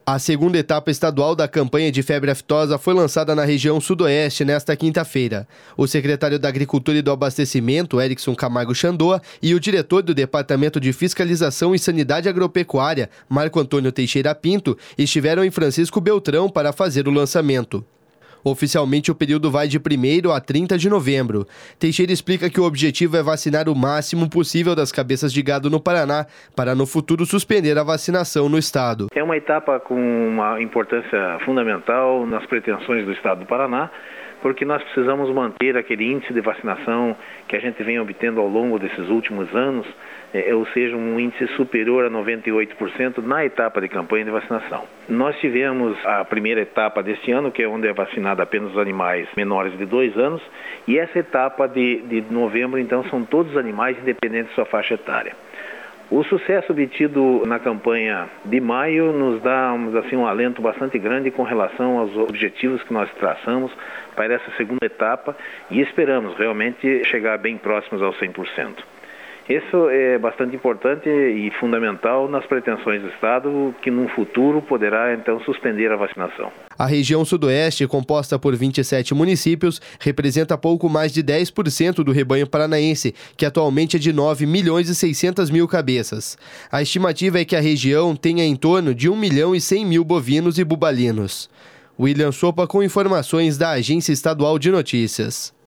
A segunda etapa estadual da campanha de febre aftosa foi lançada na região sudoeste nesta quinta-feira. O secretário da Agricultura e do Abastecimento, Erickson Camargo Chandoa, e o diretor do Departamento de Fiscalização e Sanidade Agropecuária, Marco Antônio Teixeira Pinto, estiveram em Francisco Beltrão para fazer o lançamento. Oficialmente, o período vai de 1º a 30 de novembro. Teixeira explica que o objetivo é vacinar o máximo possível das cabeças de gado no Paraná, para no futuro suspender a vacinação no estado. É uma etapa com uma importância fundamental nas pretensões do estado do Paraná, porque nós precisamos manter aquele índice de vacinação que a gente vem obtendo ao longo desses últimos anos, ou seja, um índice superior a 98% na etapa de campanha de vacinação. Nós tivemos a primeira etapa deste ano, que é onde é vacinado apenas os animais menores de 2 anos, e essa etapa de novembro, então, são todos os animais independente de sua faixa etária. O sucesso obtido na campanha de maio nos dá, um alento bastante grande com relação aos objetivos que nós traçamos para essa segunda etapa e esperamos realmente chegar bem próximos aos 100%. Isso é bastante importante e fundamental nas pretensões do Estado, que no futuro poderá então suspender a vacinação. A região sudoeste, composta por 27 municípios, representa pouco mais de 10% do rebanho paranaense, que atualmente é de 9.600.000 cabeças. A estimativa é que a região tenha em torno de 1.100.000 bovinos e bubalinos. William Sopa com informações da Agência Estadual de Notícias.